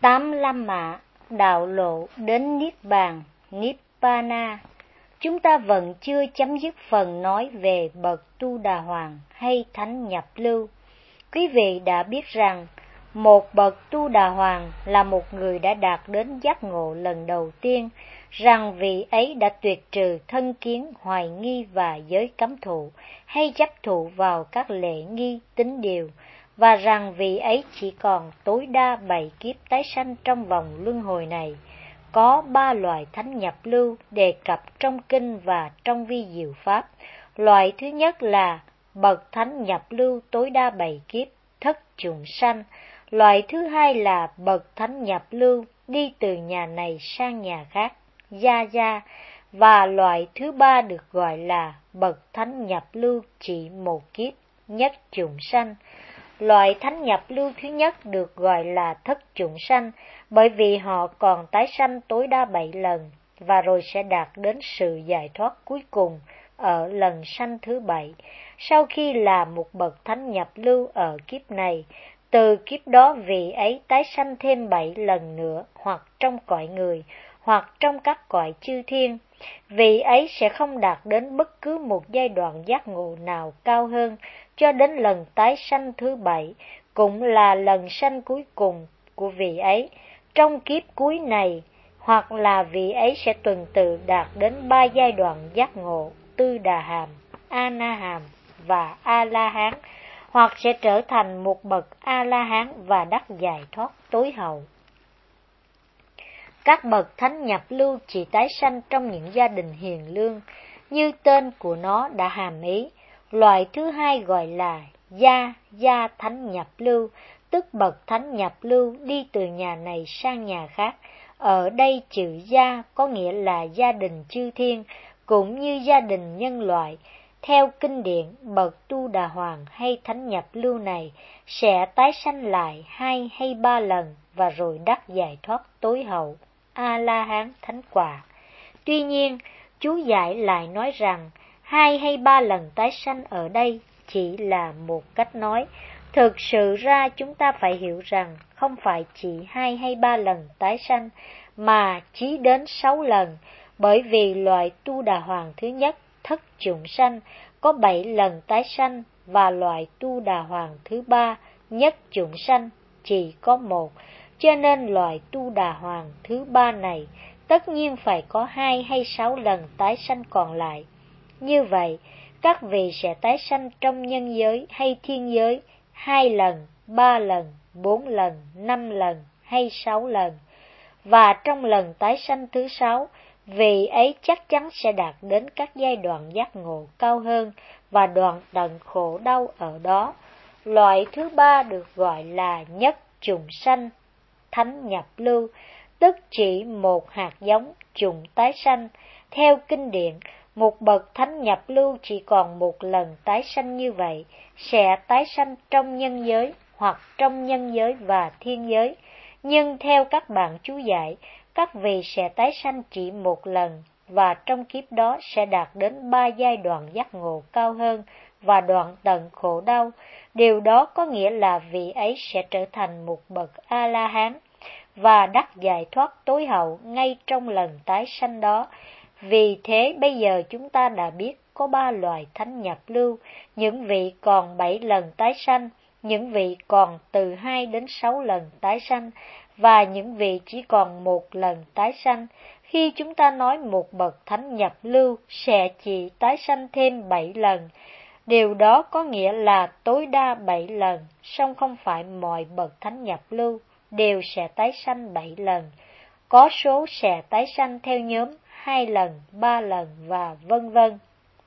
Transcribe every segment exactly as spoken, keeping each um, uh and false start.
Tám La Mã, đạo lộ đến Niết Bàn, Nibbana. Chúng ta vẫn chưa chấm dứt phần nói về bậc Tu Đà Hoàng hay Thánh Nhập Lưu. Quý vị đã biết rằng, một bậc Tu Đà Hoàng là một người đã đạt đến giác ngộ lần đầu tiên, rằng vị ấy đã tuyệt trừ thân kiến, hoài nghi và giới cấm thụ, hay chấp thụ vào các lễ nghi, tín điều, và rằng vị ấy chỉ còn tối đa bảy kiếp tái sanh trong vòng luân hồi này. Có ba loại thánh nhập lưu đề cập trong kinh và trong vi diệu pháp. Loại thứ nhất là bậc thánh nhập lưu tối đa bảy kiếp, thất trùng sanh. Loại thứ hai là bậc thánh nhập lưu đi từ nhà này sang nhà khác, gia gia. Và loại thứ ba được gọi là bậc thánh nhập lưu chỉ một kiếp, nhất trùng sanh. Loại thánh nhập lưu thứ nhất được gọi là thất trùng sanh, bởi vì họ còn tái sanh tối đa bảy lần, và rồi sẽ đạt đến sự giải thoát cuối cùng ở lần sanh thứ bảy. Sau khi là một bậc thánh nhập lưu ở kiếp này, từ kiếp đó vị ấy tái sanh thêm bảy lần nữa, hoặc trong cõi người, hoặc trong các cõi chư thiên. Vị ấy sẽ không đạt đến bất cứ một giai đoạn giác ngộ nào cao hơn, cho đến lần tái sanh thứ bảy, cũng là lần sanh cuối cùng của vị ấy. Trong kiếp cuối này, hoặc là vị ấy sẽ tuần tự đạt đến ba giai đoạn giác ngộ, Tư Đà Hàm, A Na Hàm và A La Hán, hoặc sẽ trở thành một bậc A La Hán và đắc giải thoát tối hậu. Các bậc thánh nhập lưu chỉ tái sanh trong những gia đình hiền lương, như tên của nó đã hàm ý. Loại thứ hai gọi là gia gia thánh nhập lưu, tức bậc thánh nhập lưu đi từ nhà này sang nhà khác. Ở đây chữ gia có nghĩa là gia đình chư thiên, cũng như gia đình nhân loại. Theo kinh điển, bậc Tu Đà Hoàng hay thánh nhập lưu này sẽ tái sanh lại hai hay ba lần và rồi đắc giải thoát tối hậu, A La Hán thánh quả. Tuy nhiên, chú giải lại nói rằng hai hay ba lần tái sanh ở đây chỉ là một cách nói. Thực sự ra chúng ta phải hiểu rằng không phải chỉ hai hay ba lần tái sanh, mà chí đến sáu lần, bởi vì loại Tu Đà Hoàng thứ nhất, thất trùng sanh, có bảy lần tái sanh, và loại Tu Đà Hoàng thứ ba, nhất trùng sanh, chỉ có một. Cho nên loại Tu Đà Hoàng thứ ba này tất nhiên phải có hai hay sáu lần tái sanh còn lại. Như vậy, các vị sẽ tái sanh trong nhân giới hay thiên giới hai lần, ba lần, bốn lần, năm lần hay sáu lần. Và trong lần tái sanh thứ sáu, vị ấy chắc chắn sẽ đạt đến các giai đoạn giác ngộ cao hơn và đoạn tận khổ đau ở đó. Loại thứ ba được gọi là nhất trùng sanh, thánh nhập lưu, tức chỉ một hạt giống trùng tái sanh. Theo kinh điển, một bậc thánh nhập lưu chỉ còn một lần tái sanh như vậy, sẽ tái sanh trong nhân giới hoặc trong nhân giới và thiên giới. Nhưng theo các bạn chú giải, các vị sẽ tái sanh chỉ một lần, và trong kiếp đó sẽ đạt đến ba giai đoạn giác ngộ cao hơn và đoạn tận khổ đau. Điều đó có nghĩa là vị ấy sẽ trở thành một bậc A La Hán và đắc giải thoát tối hậu ngay trong lần tái sanh đó. Vì thế bây giờ chúng ta đã biết có ba loại thánh nhập lưu, những vị còn bảy lần tái sanh, những vị còn từ hai đến sáu lần tái sanh, và những vị chỉ còn một lần tái sanh. Khi chúng ta nói một bậc thánh nhập lưu sẽ chỉ tái sanh thêm bảy lần, điều đó có nghĩa là tối đa bảy lần, song không phải mọi bậc thánh nhập lưu đều sẽ tái sanh bảy lần. Có số sẽ tái sanh theo nhóm hai lần, ba lần và vân vân.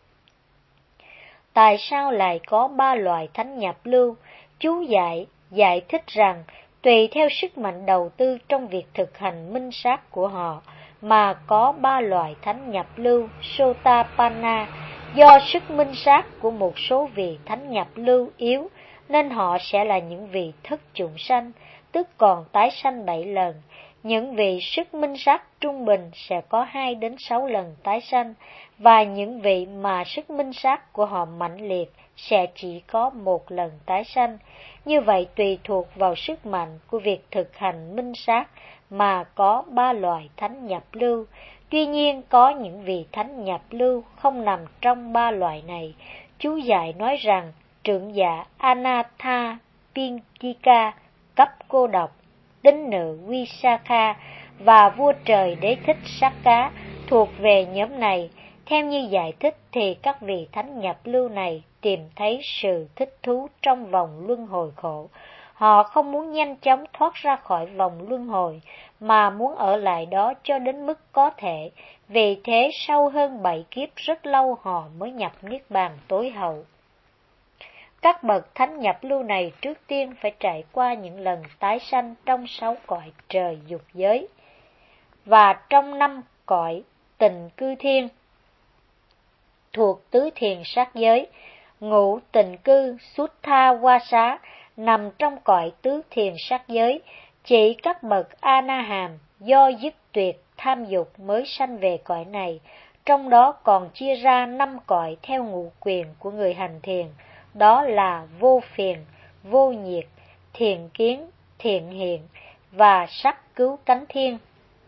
Tại sao lại có ba loại thánh nhập lưu? Chú giải giải thích rằng tùy theo sức mạnh đầu tư trong việc thực hành minh sát của họ mà có ba loại thánh nhập lưu Sotapanna. Do sức minh sát của một số vị thánh nhập lưu yếu nên họ sẽ là những vị thất trùng sanh, tức còn tái sanh bảy lần. Những vị sức minh sát trung bình sẽ có hai đến sáu lần tái sanh, và những vị mà sức minh sát của họ mạnh liệt sẽ chỉ có một lần tái sanh. Như vậy tùy thuộc vào sức mạnh của việc thực hành minh sát mà có ba loại thánh nhập lưu. Tuy nhiên có những vị thánh nhập lưu không nằm trong ba loại này. Chú giải nói rằng trưởng giả Anatha Pindika cấp cô độc, tín nữ Visakha và vua trời Đế Thích Sắc Cá thuộc về nhóm này. Theo như giải thích thì các vị thánh nhập lưu này tìm thấy sự thích thú trong vòng luân hồi khổ. Họ không muốn nhanh chóng thoát ra khỏi vòng luân hồi, mà muốn ở lại đó cho đến mức có thể. Vì thế sau hơn bảy kiếp rất lâu họ mới nhập Niết Bàn tối hậu. Các bậc thánh nhập lưu này trước tiên phải trải qua những lần tái sanh trong sáu cõi trời dục giới và trong năm cõi tình cư thiên thuộc tứ thiền sát giới. Ngũ tình cư Suttha Vasa nằm trong cõi tứ thiền sát giới, chỉ các bậc A Na Hàm do dứt tuyệt tham dục mới sanh về cõi này. Trong đó còn chia ra năm cõi theo ngũ quyền của người hành thiền, đó là vô phiền, vô nhiệt, thiện kiến, thiện hiện và sắc cứu cánh thiên.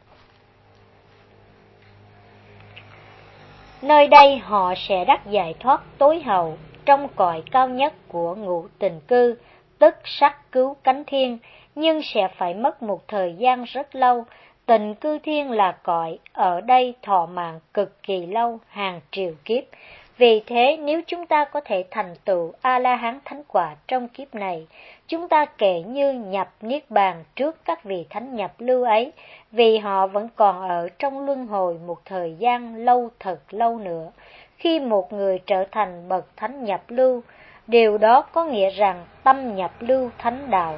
Nơi đây họ sẽ đắc giải thoát tối hậu trong cõi cao nhất của ngũ tình cư, tức sắc cứu cánh thiên, nhưng sẽ phải mất một thời gian rất lâu. Tình cư thiên là cõi ở đây thọ mạng cực kỳ lâu, hàng triệu kiếp. Vì thế nếu chúng ta có thể thành tựu A-la-hán thánh quả trong kiếp này, chúng ta kể như nhập Niết Bàn trước các vị thánh nhập lưu ấy, vì họ vẫn còn ở trong luân hồi một thời gian lâu thật lâu nữa. Khi một người trở thành bậc thánh nhập lưu, điều đó có nghĩa rằng tâm nhập lưu thánh đạo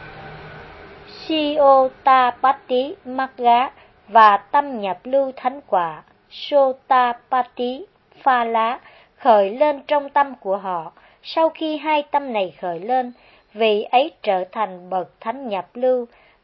Sotapatti Magga và tâm nhập lưu thánh quả Sotapatti Phala khởi lên trong tâm của họ. Sau khi hai tâm này khởi lên, vị ấy trở thành bậc thánh nhập lưu.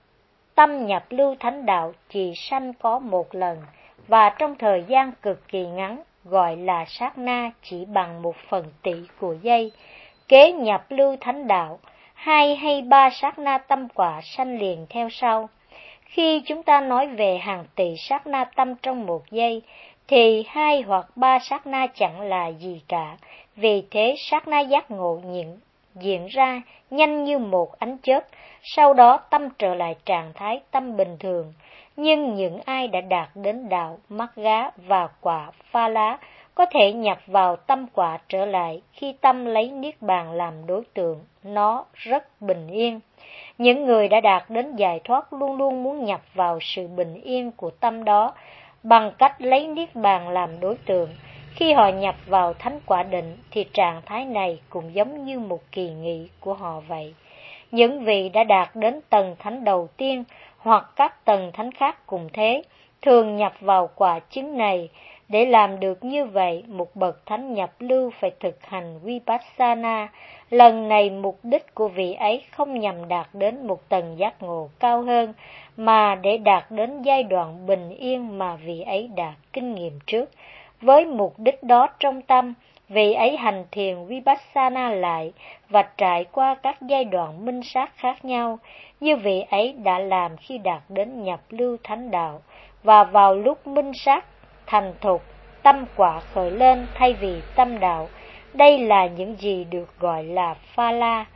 Tâm nhập lưu thánh đạo chỉ sanh có một lần, và trong thời gian cực kỳ ngắn, gọi là sát na, chỉ bằng một phần tỷ của giây. Kế nhập lưu thánh đạo, hai hay ba sát na tâm quả sanh liền theo sau. Khi chúng ta nói về hàng tỷ sát na tâm trong một giây, thì hai hoặc ba sát na chẳng là gì cả. Vì thế sát na giác ngộ diễn, diễn ra nhanh như một ánh chớp, sau đó tâm trở lại trạng thái tâm bình thường. Nhưng những ai đã đạt đến đạo Magga và quả Pha Lá có thể nhập vào tâm quả trở lại khi tâm lấy Niết Bàn làm đối tượng, nó rất bình yên. Những người đã đạt đến giải thoát luôn luôn muốn nhập vào sự bình yên của tâm đó bằng cách lấy Niết Bàn làm đối tượng. Khi họ nhập vào thánh quả định thì trạng thái này cũng giống như một kỳ nghỉ của họ vậy. Những vị đã đạt đến tầng thánh đầu tiên hoặc các tầng thánh khác cùng thế, thường nhập vào quả chứng này. Để làm được như vậy, một bậc thánh nhập lưu phải thực hành Vipassana. Lần này mục đích của vị ấy không nhằm đạt đến một tầng giác ngộ cao hơn, mà để đạt đến giai đoạn bình yên mà vị ấy đã kinh nghiệm trước. Với mục đích đó trong tâm, vị ấy hành thiền Vipassana lại và trải qua các giai đoạn minh sát khác nhau, như vị ấy đã làm khi đạt đến nhập lưu thánh đạo. Và vào lúc minh sát thành thục, tâm quả khởi lên thay vì tâm đạo. Đây là những gì được gọi là Phala,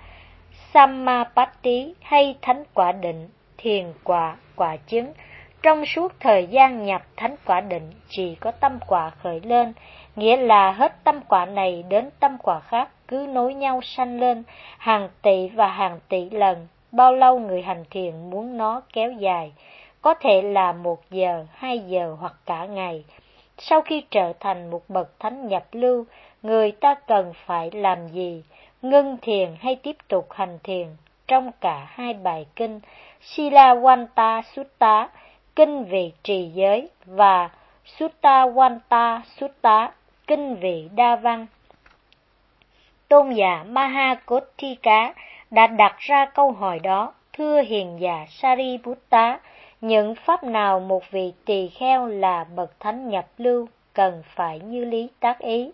Sammapatti hay thánh quả định, thiền quả, quả chứng. Trong suốt thời gian nhập thánh quả định chỉ có tâm quả khởi lên, nghĩa là hết tâm quả này đến tâm quả khác cứ nối nhau sanh lên hàng tỷ và hàng tỷ lần. Bao lâu người hành thiền muốn nó kéo dài, có thể là một giờ, hai giờ hoặc cả ngày. Sau khi trở thành một bậc thánh nhập lưu, người ta cần phải làm gì? Ngưng thiền hay tiếp tục hành thiền? Trong cả hai bài kinh Silawanta Sutta, kinh vị trì giới, và Suttawanta Sutta, kinh vị đa văn, tôn giả Mahakotthika đã đặt ra câu hỏi đó: thưa hiền giả Sariputta, những pháp nào một vị tỳ kheo là bậc thánh nhập lưu cần phải như lý tác ý?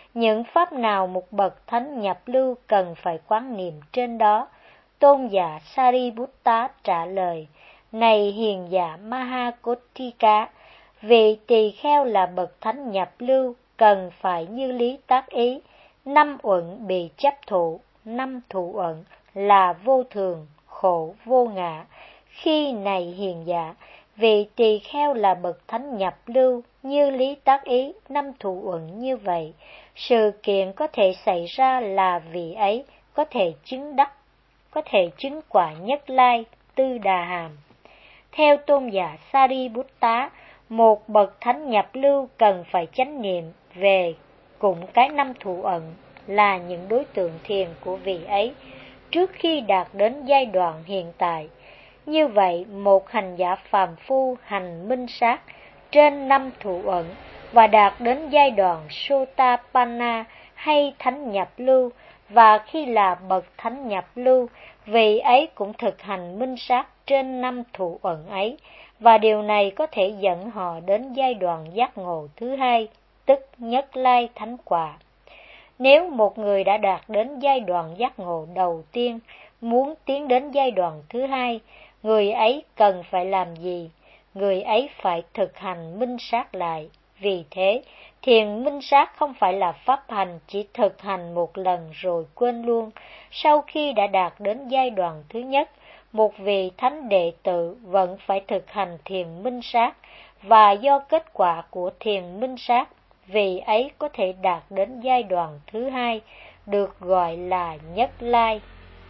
những pháp nào một bậc thánh nhập lưu cần phải quán niệm trên đó? Tôn giả Sariputta trả lời: Này hiền giả Mahakotthika, vị tỳ kheo là bậc thánh nhập lưu cần phải như lý tác ý. Năm uẩn bị chấp thụ, năm thụ uẩn là vô thường, khổ, vô ngã. Khi này hiền giả, vị tỳ kheo là bậc thánh nhập lưu như lý tác ý, năm thụ uẩn như vậy, sự kiện có thể xảy ra là vị ấy có thể chứng đắc, có thể chứng quả Nhất Lai, Tư Đà Hàm. Theo tôn giả Sariputta, một bậc thánh nhập lưu cần phải chánh niệm về cùng cái năm thụ ẩn là những đối tượng thiền của vị ấy trước khi đạt đến giai đoạn hiện tại. Như vậy, một hành giả phàm phu hành minh sát trên năm thụ ẩn và đạt đến giai đoạn Sotapanna hay thánh nhập lưu, và khi là bậc thánh nhập lưu, vị ấy cũng thực hành minh sát trên năm thụ ẩn ấy, và điều này có thể dẫn họ đến giai đoạn giác ngộ thứ hai, tức Nhất Lai thánh quả. Nếu một người đã đạt đến giai đoạn giác ngộ đầu tiên, muốn tiến đến giai đoạn thứ hai, người ấy cần phải làm gì? Người ấy phải thực hành minh sát lại. Vì thế, thiền minh sát không phải là pháp hành chỉ thực hành một lần rồi quên luôn. Sau khi đã đạt đến giai đoạn thứ nhất, một vị thánh đệ tử vẫn phải thực hành thiền minh sát, và do kết quả của thiền minh sát, vị ấy có thể đạt đến giai đoạn thứ hai, được gọi là Nhất Lai.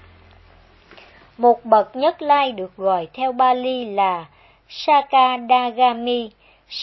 Một bậc Nhất Lai được gọi theo Bali là Sakadagami.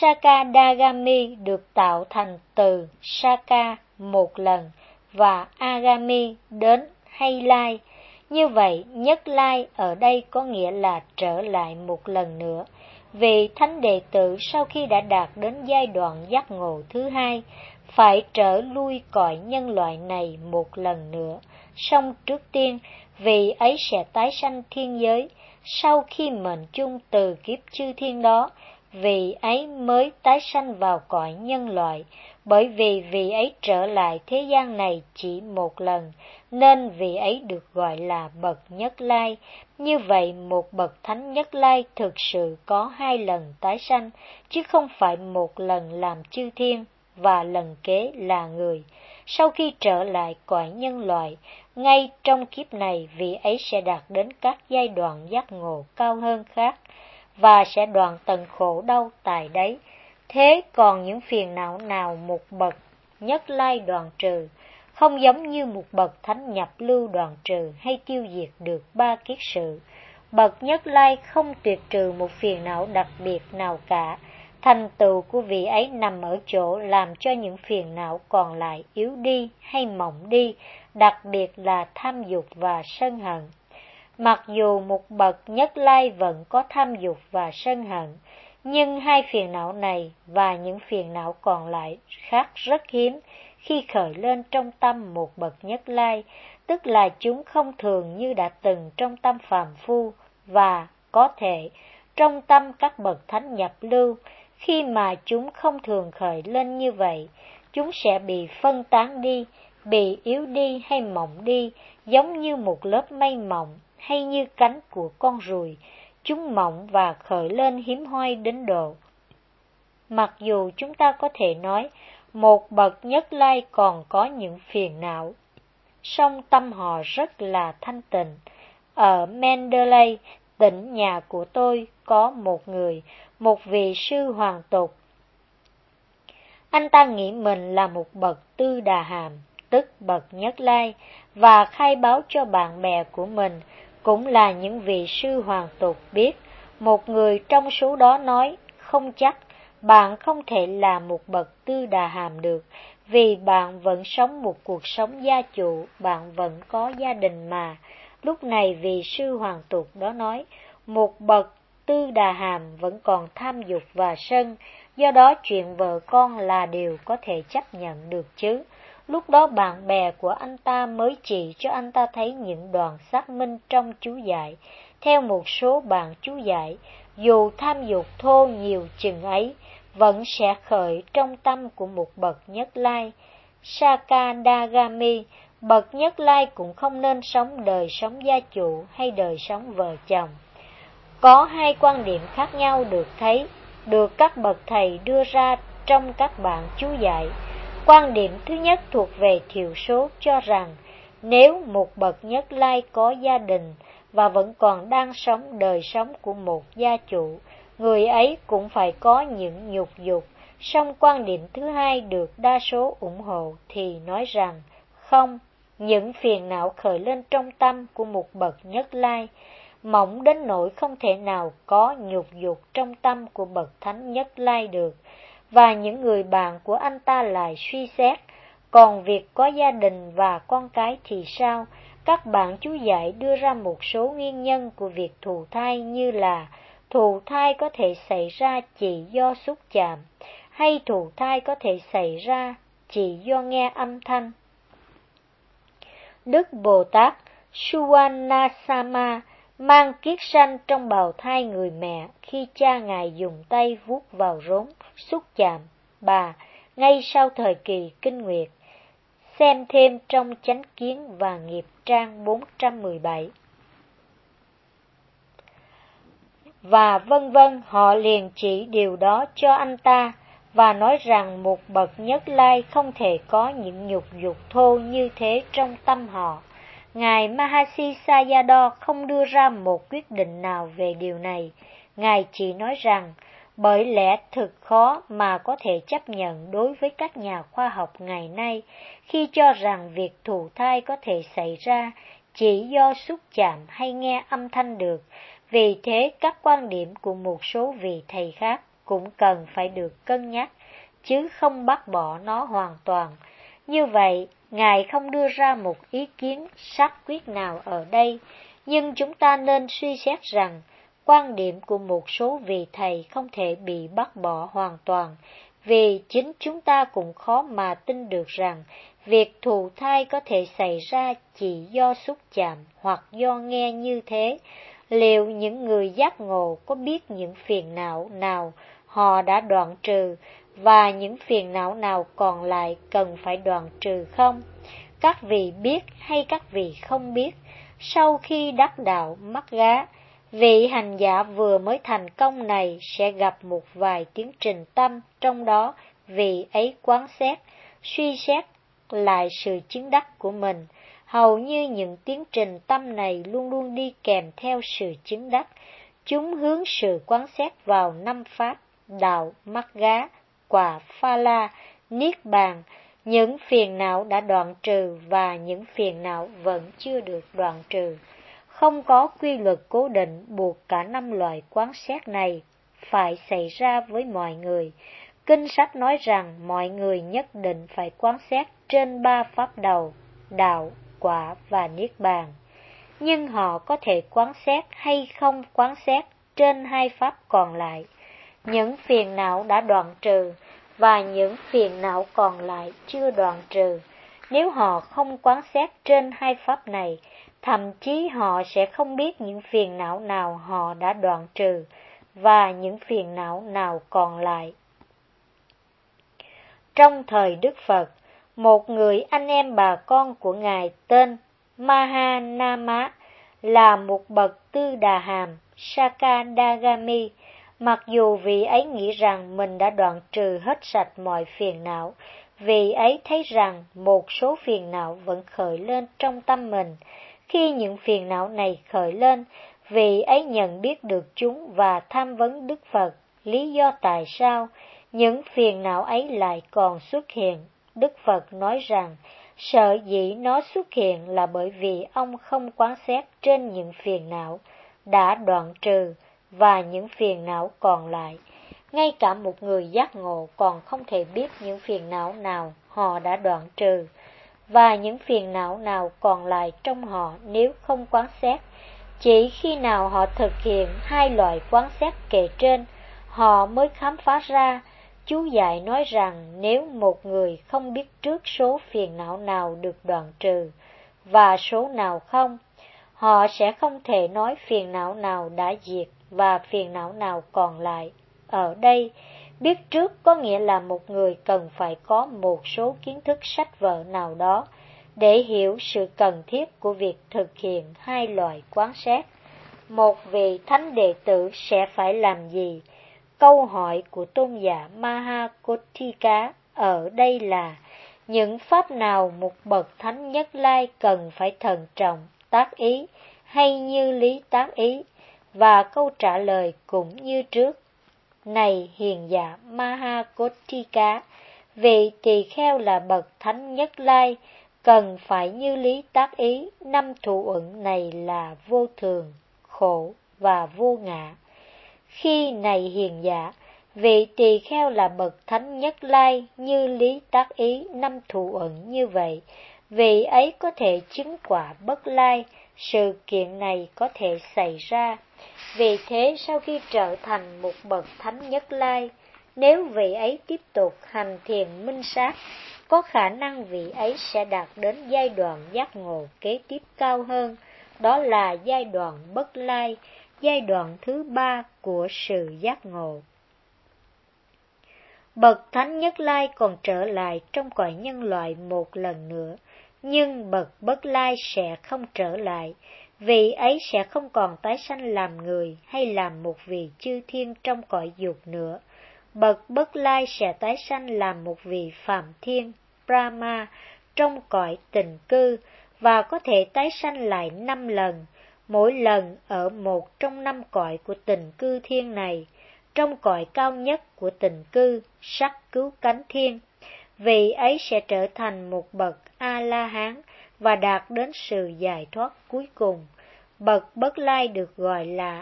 Sakadagami được tạo thành từ Saka một lần và Agami đến hay lai. Như vậy, Nhất Lai ở đây có nghĩa là trở lại một lần nữa. Vị thánh đệ tử sau khi đã đạt đến giai đoạn giác ngộ thứ hai, phải trở lui cõi nhân loại này một lần nữa. Song trước tiên, vị ấy sẽ tái sanh thiên giới. Sau khi mệnh chung từ kiếp chư thiên đó, vị ấy mới tái sanh vào cõi nhân loại. Bởi vì vị ấy trở lại thế gian này chỉ một lần, nên vị ấy được gọi là bậc Nhất Lai. Như vậy, một bậc thánh Nhất Lai thực sự có hai lần tái sanh, chứ không phải một lần làm chư thiên và lần kế là người. Sau khi trở lại cõi nhân loại, ngay trong kiếp này, vị ấy sẽ đạt đến các giai đoạn giác ngộ cao hơn khác, và sẽ đoạn tận khổ đau tại đấy. Thế còn những phiền não nào một bậc Nhất Lai đoạn trừ, không giống như một bậc thánh nhập lưu đoạn trừ hay tiêu diệt được ba kiết sự. Bậc Nhất Lai không tuyệt trừ một phiền não đặc biệt nào cả. Thành tựu của vị ấy nằm ở chỗ làm cho những phiền não còn lại yếu đi hay mỏng đi, đặc biệt là tham dục và sân hận. Mặc dù một bậc Nhất Lai vẫn có tham dục và sân hận, nhưng hai phiền não này và những phiền não còn lại khác rất hiếm khi khởi lên trong tâm một bậc Nhất Lai, tức là chúng không thường như đã từng trong tâm phàm phu, và có thể trong tâm các bậc thánh nhập lưu. Khi mà chúng không thường khởi lên như vậy, chúng sẽ bị phân tán đi, bị yếu đi hay mỏng đi, giống như một lớp mây mỏng hay như cánh của con ruồi. Chúng mỏng và khởi lên hiếm hoi đến độ. Mặc dù chúng ta có thể nói một bậc Nhất Lai còn có những phiền não, song tâm họ rất là thanh tịnh. Ở Mandalay, tỉnh nhà của tôi, có một người, một vị sư hoàng tục. Anh ta nghĩ mình là một bậc Tư Đà Hàm, tức bậc Nhất Lai, và khai báo cho bạn bè của mình, cũng là những vị sư hoàng tục biết. Một người trong số đó nói, không chắc, bạn không thể là một bậc Tư Đà Hàm được, vì bạn vẫn sống một cuộc sống gia chủ, bạn vẫn có gia đình mà. Lúc này vị sư hoàng tục đó nói, một bậc Tư Đà Hàm vẫn còn tham dục và sân, do đó chuyện vợ con là điều có thể chấp nhận được chứ. Lúc đó bạn bè của anh ta mới chỉ cho anh ta thấy những đoạn xác minh trong chú giải. Theo một số bạn chú giải, dù tham dục thô nhiều chừng ấy, vẫn sẽ khởi trong tâm của một bậc Nhất Lai. Sakadagami, bậc Nhất Lai cũng không nên sống đời sống gia chủ hay đời sống vợ chồng. Có hai quan điểm khác nhau được thấy, được các bậc thầy đưa ra trong các bản chú giải. Quan điểm thứ nhất thuộc về thiểu số, cho rằng nếu một bậc Nhất Lai có gia đình và vẫn còn đang sống đời sống của một gia chủ, người ấy cũng phải có những nhục dục. Song quan điểm thứ hai được đa số ủng hộ thì nói rằng không, những phiền não khởi lên trong tâm của một bậc Nhất Lai mỏng đến nỗi không thể nào có nhục dục trong tâm của bậc Thánh Nhất Lai được. Và những người bạn của anh ta lại suy xét, còn việc có gia đình và con cái thì sao? Các bản chú giải đưa ra một số nguyên nhân của việc thụ thai, như là thụ thai có thể xảy ra chỉ do xúc chạm, hay thụ thai có thể xảy ra chỉ do nghe âm thanh. Đức Bồ Tát Suvanasama mang kiết sanh trong bào thai người mẹ khi cha Ngài dùng tay vuốt vào rốn, xúc chạm bà ngay sau thời kỳ kinh nguyệt. Xem thêm trong Chánh Kiến và Nghiệp trang bốn trăm mười bảy. Và vân vân, họ liền chỉ điều đó cho anh ta và nói rằng một bậc Nhất Lai không thể có những nhục dục thô như thế trong tâm họ. Ngài Mahasi Sayadaw không đưa ra một quyết định nào về điều này. Ngài chỉ nói rằng, bởi lẽ thực khó mà có thể chấp nhận đối với các nhà khoa học ngày nay khi cho rằng việc thụ thai có thể xảy ra chỉ do xúc chạm hay nghe âm thanh được. Vì thế, các quan điểm của một số vị thầy khác cũng cần phải được cân nhắc, chứ không bác bỏ nó hoàn toàn. Như vậy, Ngài không đưa ra một ý kiến xác quyết nào ở đây, nhưng chúng ta nên suy xét rằng quan điểm của một số vị thầy không thể bị bác bỏ hoàn toàn, vì chính chúng ta cũng khó mà tin được rằng việc thụ thai có thể xảy ra chỉ do xúc chạm hoặc do nghe như thế. Liệu những người giác ngộ có biết những phiền não nào họ đã đoạn trừ và những phiền não nào còn lại cần phải đoạn trừ không? Các vị biết hay các vị không biết, sau khi đắc đạo Mắc Gá, vị hành giả vừa mới thành công này sẽ gặp một vài tiến trình tâm, trong đó vị ấy quán xét, suy xét lại sự chứng đắc của mình. Hầu như những tiến trình tâm này luôn luôn đi kèm theo sự chứng đắc. Chúng hướng sự quán xét vào năm pháp, đạo, Mắc Gá, quả, Pha La, Niết Bàn, những phiền não đã đoạn trừ và những phiền não vẫn chưa được đoạn trừ. Không có quy luật cố định buộc cả năm loại quán xét này phải xảy ra với mọi người. Kinh sách nói rằng mọi người nhất định phải quán xét trên ba pháp đầu, đạo, quả và Niết Bàn. Nhưng họ có thể quán xét hay không quán xét trên hai pháp còn lại. Những phiền não đã đoạn trừ và những phiền não còn lại chưa đoạn trừ. Nếu họ không quán xét trên hai pháp này, thậm chí họ sẽ không biết những phiền não nào họ đã đoạn trừ và những phiền não nào còn lại. Trong thời Đức Phật, một người anh em bà con của Ngài tên Mahanama là một bậc Tư Đà Hàm Sakadagami. Mặc dù vị ấy nghĩ rằng mình đã đoạn trừ hết sạch mọi phiền não, vị ấy thấy rằng một số phiền não vẫn khởi lên trong tâm mình. Khi những phiền não này khởi lên, vị ấy nhận biết được chúng và tham vấn Đức Phật lý do tại sao những phiền não ấy lại còn xuất hiện. Đức Phật nói rằng, sở dĩ nó xuất hiện là bởi vì ông không quán xét trên những phiền não đã đoạn trừ và những phiền não còn lại. Ngay cả một người giác ngộ còn không thể biết những phiền não nào họ đã đoạn trừ và những phiền não nào còn lại trong họ nếu không quán xét. Chỉ khi nào họ thực hiện hai loại quán xét kể trên, họ mới khám phá ra. Chú giải nói rằng nếu một người không biết trước số phiền não nào được đoạn trừ và số nào không, họ sẽ không thể nói phiền não nào đã diệt và phiền não nào còn lại. Ở đây, Biết trước có nghĩa là một người cần phải có một số kiến thức sách vở nào đó để hiểu sự cần thiết của việc thực hiện hai loại quán xét. Một vị thánh đệ tử sẽ phải làm gì? Câu hỏi của tôn giả Mahakotthika ở đây là: những pháp nào một bậc thánh Nhất Lai cần phải thận trọng tác ý hay như lý tác ý? Và câu trả lời cũng như trước: này hiền giả Mahakotthika, vị tỳ kheo là bậc thánh Nhất Lai cần phải như lý tác ý năm thủ uẩn này là vô thường, khổ và vô ngã. Khi này hiền giả, vị tỳ kheo là bậc thánh Nhất Lai như lý tác ý năm thủ uẩn như vậy, vị ấy có thể chứng quả bất lai. Sự kiện này có thể xảy ra. Vì thế sau khi trở thành một bậc thánh Nhất Lai, nếu vị ấy tiếp tục hành thiền minh sát, có khả năng vị ấy sẽ đạt đến giai đoạn giác ngộ kế tiếp cao hơn, đó là giai đoạn bất lai, giai đoạn thứ ba của sự giác ngộ. Bậc thánh Nhất Lai còn trở lại trong cõi nhân loại một lần nữa, nhưng bậc bất lai sẽ không trở lại. Vị ấy sẽ không còn tái sanh làm người hay làm một vị chư thiên trong cõi dục nữa. Bậc bất lai sẽ tái sanh làm một vị phạm thiên, Brahma, trong cõi tịnh cư, và có thể tái sanh lại năm lần, mỗi lần ở một trong năm cõi của tịnh cư thiên này. Trong cõi cao nhất của tịnh cư, sắc cứu cánh thiên, vị ấy sẽ trở thành một bậc A-la-hán và đạt đến sự giải thoát cuối cùng. Bậc bất lai được gọi là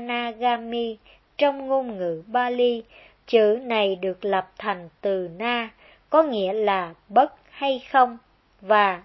Anagami trong ngôn ngữ Bali. Chữ này được lập thành từ na, có nghĩa là bất hay không, và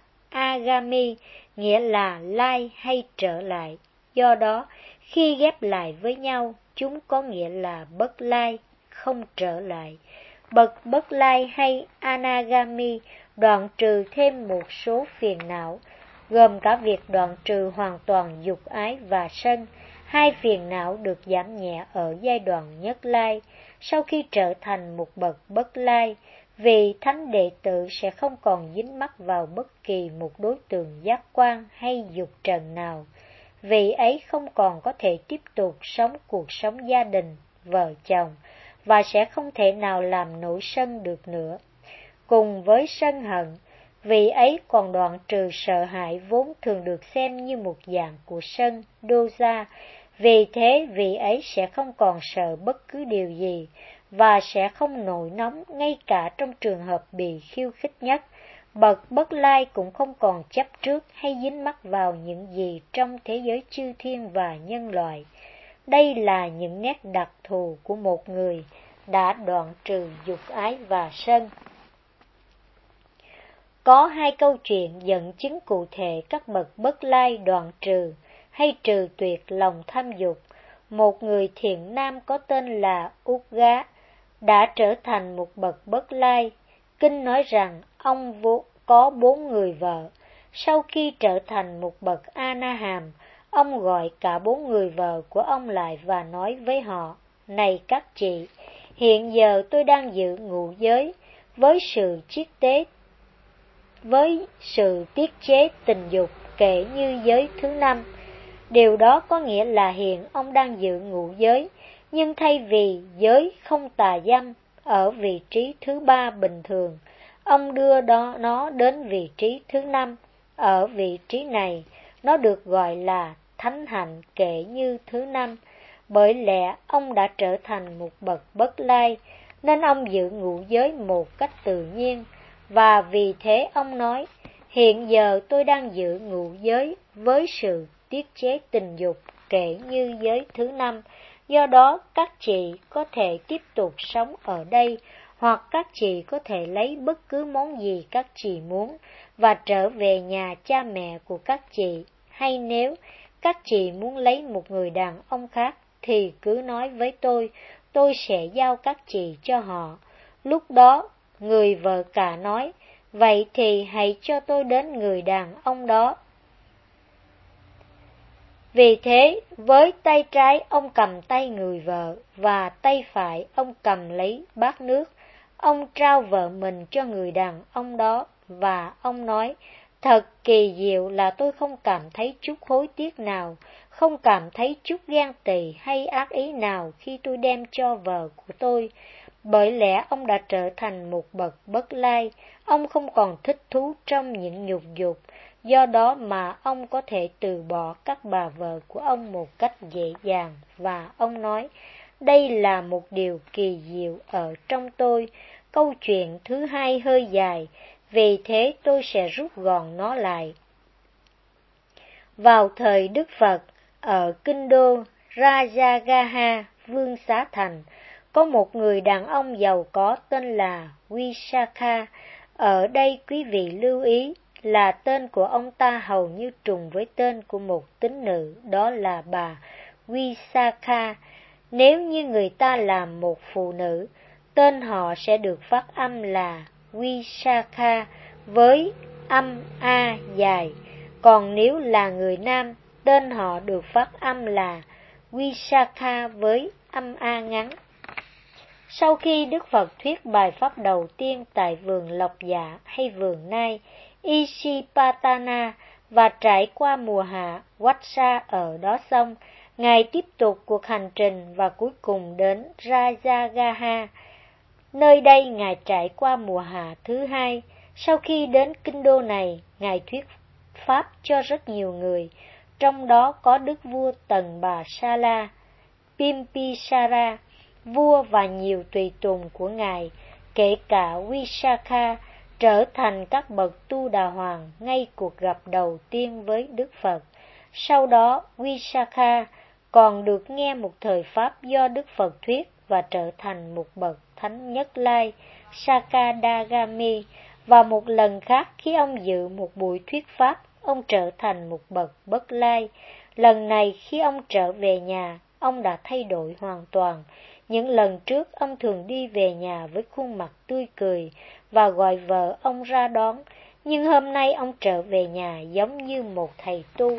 Agami nghĩa là lai hay trở lại. Do đó, khi ghép lại với nhau, chúng có nghĩa là bất lai, không trở lại. Bậc bất lai hay Anagami đoạn trừ thêm một số phiền não, gồm cả việc đoạn trừ hoàn toàn dục ái và sân. Hai phiền não được giảm nhẹ ở giai đoạn Nhất Lai. Sau khi trở thành một bậc bất lai, vị thánh đệ tử sẽ không còn dính mắc vào bất kỳ một đối tượng giác quan hay dục trần nào. Vị ấy không còn có thể tiếp tục sống cuộc sống gia đình, vợ chồng, và sẽ không thể nào làm nổi sân được nữa. Cùng với sân hận, vị ấy còn đoạn trừ sợ hãi vốn thường được xem như một dạng của sân, dosa. Vì thế vị ấy sẽ không còn sợ bất cứ điều gì, và sẽ không nổi nóng ngay cả trong trường hợp bị khiêu khích nhất. Bậc bất lai cũng không còn chấp trước hay dính mắc vào những gì trong thế giới chư thiên và nhân loại. Đây là những nét đặc thù của một người đã đoạn trừ dục ái và sân. Có hai câu chuyện dẫn chứng cụ thể các bậc bất lai đoạn trừ hay trừ tuyệt lòng tham dục. Một người thiện nam có tên là Ugga đã trở thành một bậc bất lai. Kinh nói rằng ông vô có bốn người vợ. Sau khi trở thành một bậc A-na-hàm, ông gọi cả bốn người vợ của ông lại và nói với họ: này các chị, hiện giờ tôi đang giữ ngũ giới với sự chiết tế với sự tiết chế tình dục kể như giới thứ năm. Điều đó có nghĩa là hiện ông đang giữ ngũ giới, nhưng thay vì giới không tà dâm ở vị trí thứ ba bình thường, ông đưa đó nó đến vị trí thứ năm. Ở vị trí này, nó được gọi là thánh hạnh kể như thứ năm. Bởi lẽ ông đã trở thành một bậc bất lai, nên ông giữ ngũ giới một cách tự nhiên. Và vì thế ông nói: hiện giờ tôi đang giữ ngũ giới với sự tiết chế tình dục kể như giới thứ năm. Do đó các chị có thể tiếp tục sống ở đây, hoặc các chị có thể lấy bất cứ món gì các chị muốn và trở về nhà cha mẹ của các chị. Hay nếu các chị muốn lấy một người đàn ông khác thì cứ nói với tôi, tôi sẽ giao các chị cho họ. Lúc đó người vợ cả nói: vậy thì hãy cho tôi đến người đàn ông đó. Vì thế, với tay trái ông cầm tay người vợ và tay phải ông cầm lấy bát nước. Ông trao vợ mình cho người đàn ông đó và ông nói, thật kỳ diệu là tôi không cảm thấy chút hối tiếc nào, không cảm thấy chút ghen tị hay ác ý nào khi tôi đem cho vợ của tôi. Bởi lẽ ông đã trở thành một bậc bất lai, ông không còn thích thú trong những nhục dục, do đó mà ông có thể từ bỏ các bà vợ của ông một cách dễ dàng. Và ông nói, đây là một điều kỳ diệu ở trong tôi. Câu chuyện thứ hai hơi dài, vì thế tôi sẽ rút gọn nó lại. Vào thời Đức Phật, ở kinh đô Rajagaha, Vương Xá Thành, có một người đàn ông giàu có tên là Visakha. Ở đây quý vị lưu ý là tên của ông ta hầu như trùng với tên của một tín nữ, đó là bà Visakha. Nếu như người ta là một phụ nữ, tên họ sẽ được phát âm là Visakha với âm A dài. Còn nếu là người nam, tên họ được phát âm là Visakha với âm A ngắn. Sau khi Đức Phật thuyết bài pháp đầu tiên tại vườn Lộc Dạ hay vườn Nai, Isipatana, và trải qua mùa hạ Vatsha ở đó xong, Ngài tiếp tục cuộc hành trình và cuối cùng đến Rajagaha. Nơi đây Ngài trải qua mùa hạ thứ hai. Sau khi đến kinh đô này, Ngài thuyết pháp cho rất nhiều người, trong đó có Đức vua Tần Bà Sala, Bimbisara, vua và nhiều tùy tùng của Ngài, kể cả Visakha, trở thành các bậc tu đà hoàng ngay cuộc gặp đầu tiên với Đức Phật. Sau đó, Visakha còn được nghe một thời pháp do Đức Phật thuyết và trở thành một bậc thánh nhất lai, Sakadagami, và một lần khác khi ông dự một buổi thuyết pháp, ông trở thành một bậc bất lai. Lần này khi ông trở về nhà, ông đã thay đổi hoàn toàn. Những lần trước ông thường đi về nhà với khuôn mặt tươi cười và gọi vợ ông ra đón, nhưng hôm nay ông trở về nhà giống như một thầy tu.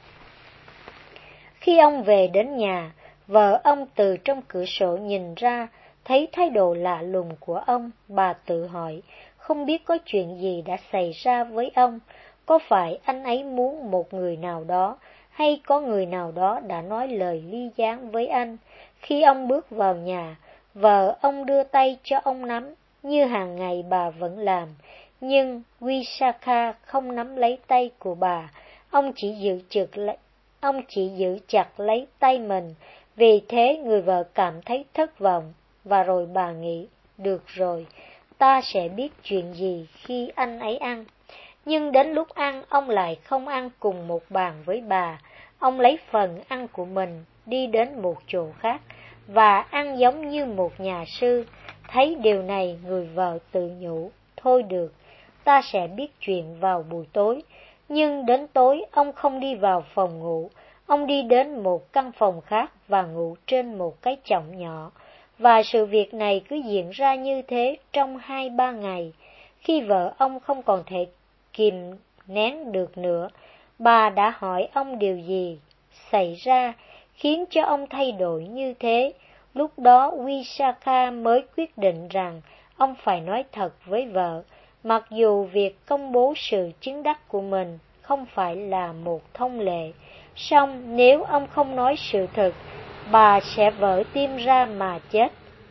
Khi ông về đến nhà, vợ ông từ trong cửa sổ nhìn ra, thấy thái độ lạ lùng của ông. Bà tự hỏi, không biết có chuyện gì đã xảy ra với ông, có phải anh ấy muốn một người nào đó, hay có người nào đó đã nói lời ly gián với anh. Khi ông bước vào nhà, vợ ông đưa tay cho ông nắm, như hàng ngày bà vẫn làm, nhưng Visakha không nắm lấy tay của bà, ông chỉ giữ chặt lấy, ông chỉ giữ chặt lấy tay mình. Vì thế người vợ cảm thấy thất vọng, và rồi bà nghĩ, được rồi, ta sẽ biết chuyện gì khi anh ấy ăn. Nhưng đến lúc ăn, ông lại không ăn cùng một bàn với bà. Ông lấy phần ăn của mình, đi đến một chỗ khác, và ăn giống như một nhà sư. Thấy điều này, người vợ tự nhủ, thôi được, ta sẽ biết chuyện vào buổi tối. Nhưng đến tối, ông không đi vào phòng ngủ, ông đi đến một căn phòng khác và ngủ trên một cái chõng nhỏ. Và sự việc này cứ diễn ra như thế trong hai ba ngày. Khi vợ ông không còn thể kìm nén được nữa, bà đã hỏi ông điều gì xảy ra khiến cho ông thay đổi như thế. Lúc đó Visakha mới quyết định rằng ông phải nói thật với vợ, mặc dù việc công bố sự chứng đắc của mình không phải là một thông lệ. Song nếu ông không nói sự thật, bà sẽ vỡ tim ra mà chết.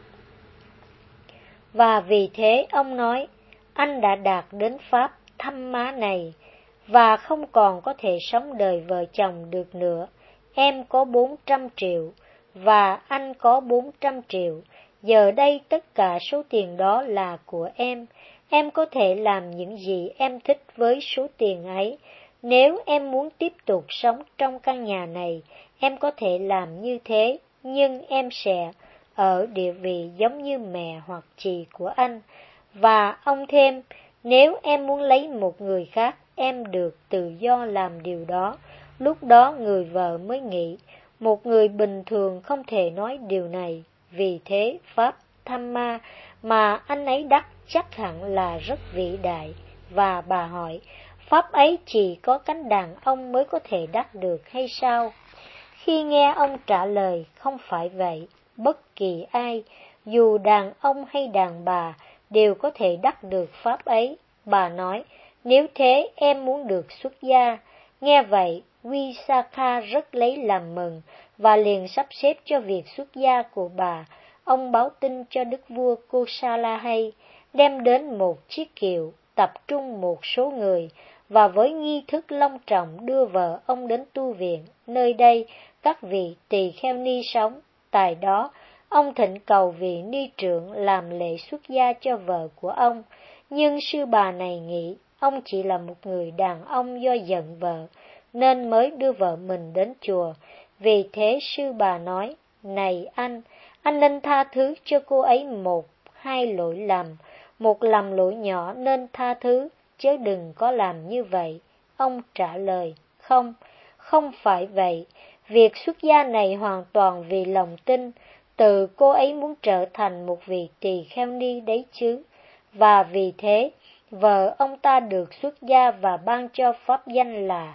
Và vì thế ông nói, anh đã đạt đến pháp thăm má này, và không còn có thể sống đời vợ chồng được nữa. Em có bốn trăm triệu, và anh có bốn trăm triệu. Giờ đây tất cả số tiền đó là của em. Em có thể làm những gì em thích với số tiền ấy. Nếu em muốn tiếp tục sống trong căn nhà này, em có thể làm như thế, nhưng em sẽ ở địa vị giống như mẹ hoặc chị của anh. Và ông thêm, nếu em muốn lấy một người khác, em được tự do làm điều đó. Lúc đó người vợ mới nghĩ, một người bình thường không thể nói điều này. Vì thế pháp Dhamma mà anh ấy đắc chắc hẳn là rất vĩ đại. Và bà hỏi, pháp ấy chỉ có cánh đàn ông mới có thể đắc được hay sao? Khi nghe ông trả lời không phải vậy, bất kỳ ai, dù đàn ông hay đàn bà, đều có thể đắc được pháp ấy. Bà nói, nếu thế em muốn được xuất gia. Nghe vậy, Visakha rất lấy làm mừng, và liền sắp xếp cho việc xuất gia của bà. Ông báo tin cho đức vua Kosala hay, đem đến một chiếc kiệu, tập trung một số người, và với nghi thức long trọng đưa vợ ông đến tu viện. Nơi đây, các vị tỳ kheo ni sống. Tại đó, ông thỉnh cầu vị ni trưởng làm lễ xuất gia cho vợ của ông. Nhưng sư bà này nghĩ ông chỉ là một người đàn ông do giận vợ, nên mới đưa vợ mình đến chùa. Vì thế sư bà nói, này anh, anh nên tha thứ cho cô ấy một, hai lỗi lầm, một lầm lỗi nhỏ nên tha thứ, chứ đừng có làm như vậy. Ông trả lời, không, không phải vậy. Việc xuất gia này hoàn toàn vì lòng tin, tự cô ấy muốn trở thành một vị tỳ kheo ni đấy chứ. Và vì thế, vợ ông ta được xuất gia và ban cho pháp danh là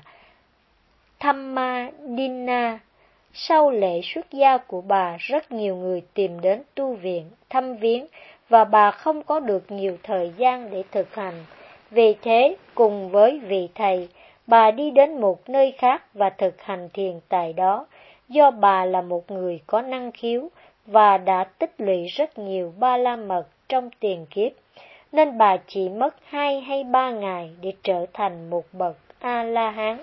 Thammadina. Sau lễ xuất gia của bà, rất nhiều người tìm đến tu viện, thăm viếng, và bà không có được nhiều thời gian để thực hành. Vì thế, cùng với vị thầy, bà đi đến một nơi khác và thực hành thiền tại đó. Do bà là một người có năng khiếu và đã tích lũy rất nhiều ba la mật trong tiền kiếp, nên bà chỉ mất hai hay ba ngày để trở thành một bậc A-la-hán.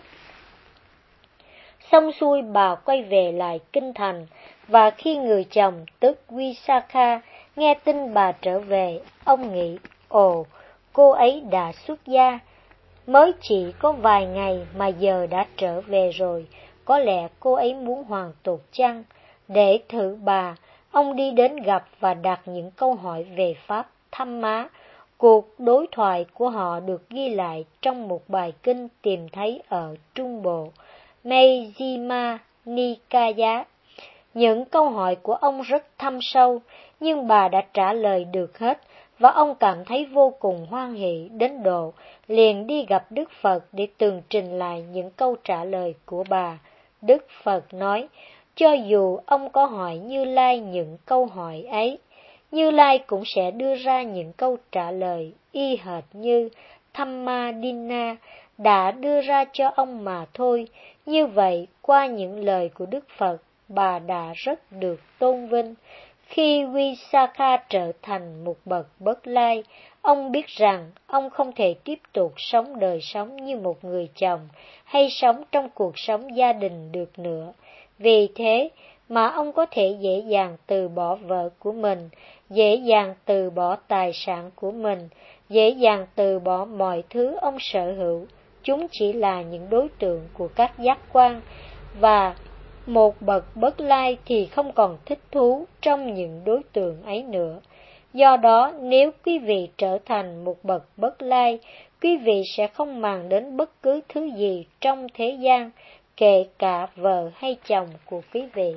Xong xuôi bà quay về lại kinh thành, và khi người chồng tức Visakha nghe tin bà trở về, ông nghĩ, ồ, cô ấy đã xuất gia, mới chỉ có vài ngày mà giờ đã trở về rồi, có lẽ cô ấy muốn hoàn tục chăng? Để thử bà, ông đi đến gặp và đặt những câu hỏi về pháp thăm má. Cuộc đối thoại của họ được ghi lại trong một bài kinh tìm thấy ở Trung Bộ, Majjhima Nikaya. Những câu hỏi của ông rất thâm sâu, nhưng bà đã trả lời được hết, và ông cảm thấy vô cùng hoan hỷ đến độ liền đi gặp Đức Phật để tường trình lại những câu trả lời của bà. Đức Phật nói, cho dù ông có hỏi Như Lai những câu hỏi ấy, Như Lai cũng sẽ đưa ra những câu trả lời y hệt như Thammadina đã đưa ra cho ông mà thôi. Như vậy, qua những lời của Đức Phật, bà đã rất được tôn vinh. Khi Visakha trở thành một bậc Bớt Lai, ông biết rằng ông không thể tiếp tục sống đời sống như một người chồng hay sống trong cuộc sống gia đình được nữa. Vì thế mà ông có thể dễ dàng từ bỏ vợ của mình, dễ dàng từ bỏ tài sản của mình, dễ dàng từ bỏ mọi thứ ông sở hữu. Chúng chỉ là những đối tượng của các giác quan, và một bậc Bớt Lai thì không còn thích thú trong những đối tượng ấy nữa. Do đó, nếu quý vị trở thành một bậc Bớt Lai, quý vị sẽ không màng đến bất cứ thứ gì trong thế gian, kể cả vợ hay chồng của quý vị.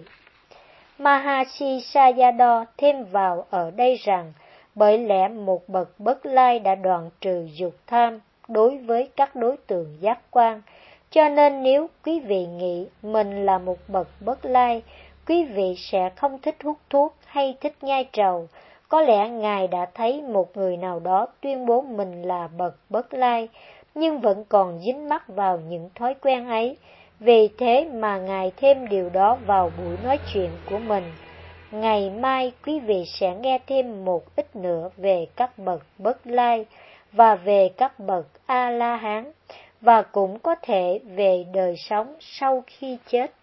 Mahasi Sayadaw thêm vào ở đây rằng, bởi lẽ một bậc Bớt Lai đã đoạn trừ dục tham đối với các đối tượng giác quan, cho nên nếu quý vị nghĩ mình là một bậc Bớt Lai, quý vị sẽ không thích hút thuốc hay thích nhai trầu. Có lẽ Ngài đã thấy một người nào đó tuyên bố mình là bậc Bớt Lai, nhưng vẫn còn dính mắc vào những thói quen ấy. Vì thế mà Ngài thêm điều đó vào buổi nói chuyện của mình. Ngày mai quý vị sẽ nghe thêm một ít nữa về các bậc Bớt Lai và về các bậc A-la-hán, và cũng có thể về đời sống sau khi chết.